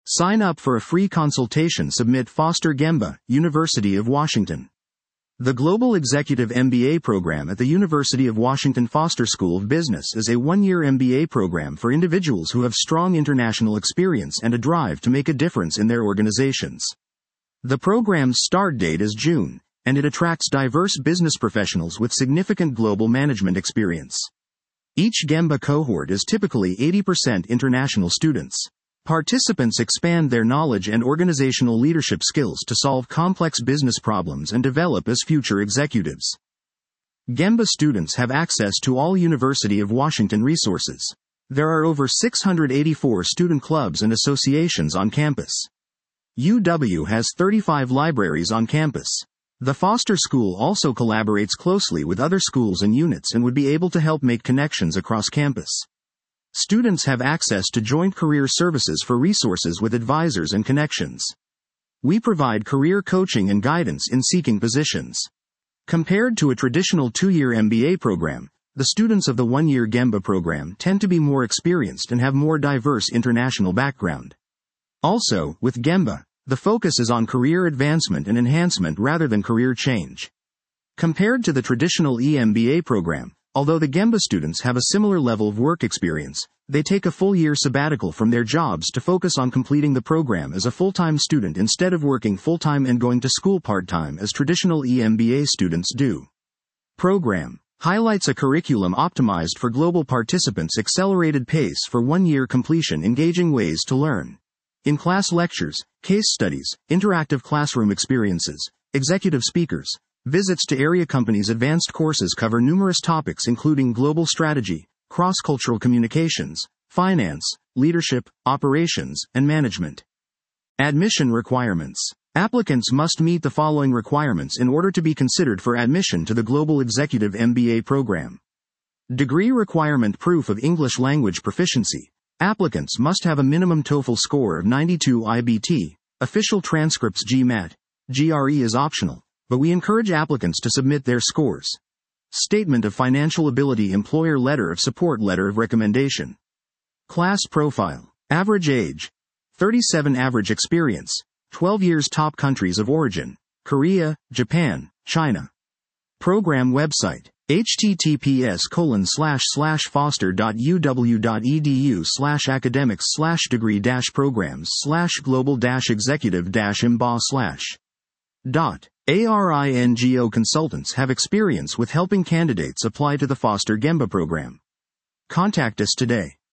Sign up for a free consultation. Submit Foster Gemba, University of Washington. The Global Executive MBA program at the University of Washington Foster School of Business is a one-year MBA program for individuals who have strong international experience and a drive to make a difference in their organizations. The program's start date is June, and it attracts diverse business professionals with significant global management experience. Each Gemba cohort is typically 80% international students. Participants expand their knowledge and organizational leadership skills to solve complex business problems and develop as future executives. Gemba students have access to all University of Washington resources. There are over 684 student clubs and associations on campus. UW has 35 libraries on campus. The Foster School also collaborates closely with other schools and units and would be able to help make connections across campus. Students have access to joint career services for resources with advisors and connections. We provide career coaching and guidance in seeking positions. Compared to a traditional 2-year MBA program, the students of the 1-year Gemba program tend to be more experienced and have more diverse international background. Also, with Gemba, the focus is on career advancement and enhancement rather than career change. Compared to the traditional EMBA program, although the Gemba students have a similar level of work experience, they take a full year sabbatical from their jobs to focus on completing the program as a full-time student instead of working full-time and going to school part-time as traditional EMBA students do. Program highlights a curriculum optimized for global participants, accelerated pace for 1-year completion, engaging ways to learn. In-class lectures, case studies, interactive classroom experiences, executive speakers, visits to area companies. Advanced courses cover numerous topics including global strategy, cross-cultural communications, finance, leadership, operations, and management. Admission requirements. Applicants must meet the following requirements in order to be considered for admission to the Global Executive MBA program. Degree requirement: proof of English language proficiency. Applicants must have a minimum TOEFL score of 92 IBT. Official transcripts. GMAT. GRE is optional, but we encourage applicants to submit their scores. Statement of financial ability. Employer letter of support. Letter of recommendation. Class profile. Average age: 37. Average experience: 12 years. Top countries of origin: Korea, Japan, China. Program website: https://foster.uw.edu/academics/degree-program/global-executive-mba/. ARINGO consultants have experience with helping candidates apply to the Foster Gemba program. Contact us today.